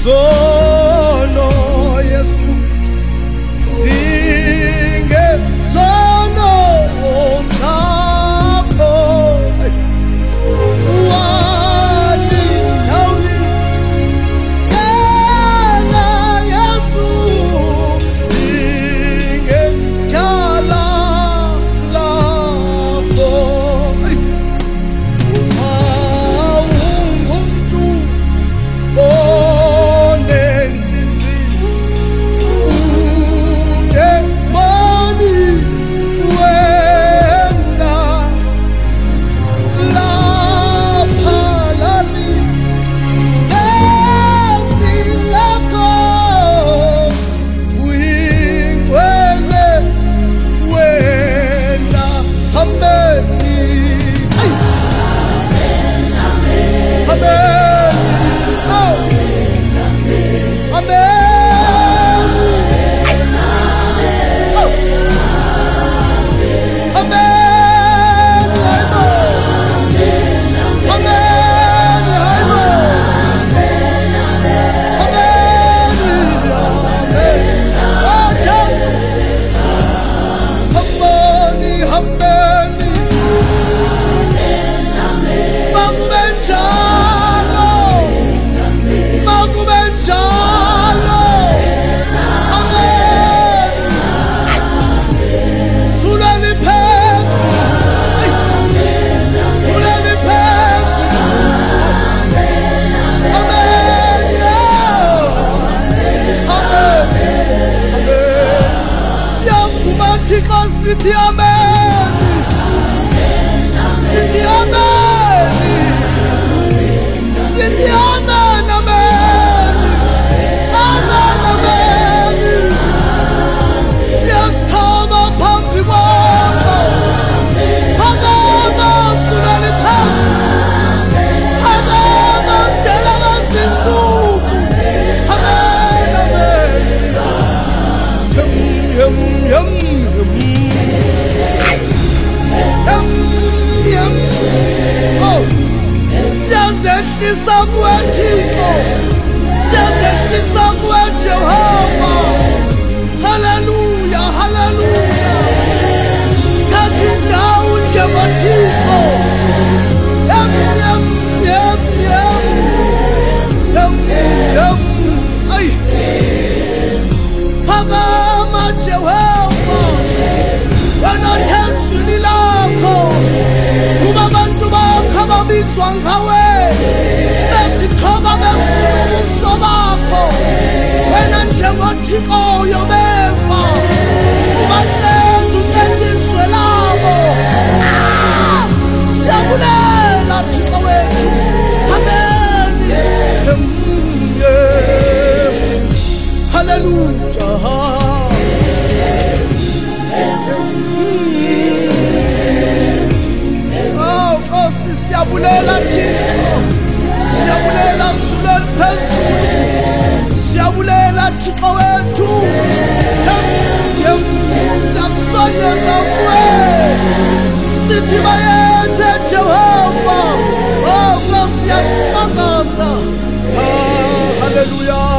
Zingezono Yesu, zingezono zakho. Wali nawi yena Yesu, zingejala lakho. Awungumuntu onenzizi, ungeboni wena lapha lami ezilakho, uyingcwele wena. Ameni, amen, amen, oh, amen, oh, amen, sithi amen, sithi amen, sithi amen, amen, amen, amen. Siyasithoba phambi kwakho, phakama sulani phansi, phakama mdala kazinsuku, amen, amen. Yum, oh, siyazehlisa kuwe Thixo, siyazehlisa kuwe Jehova. Haleluya, haleluya. Thatha indawo njengoThixo. Ay, phakama Jehova, wena thezwini lakho, kuba abantu bakho ababizwa ngawe bezithoba befuna ubuso bakho. Wena njengoThixo yobeva, ubahlezi uhlenziswe labo. Siyabulela Thixo wethu, amen, haleluya. Siyabulela Thixo, siyabulela sulani phezulu, siyabulela Thixo wethu. Siyasondeza kuwe, sithi bayethe Jehova, oh Nkosi, siyasimangaza. Haleluya.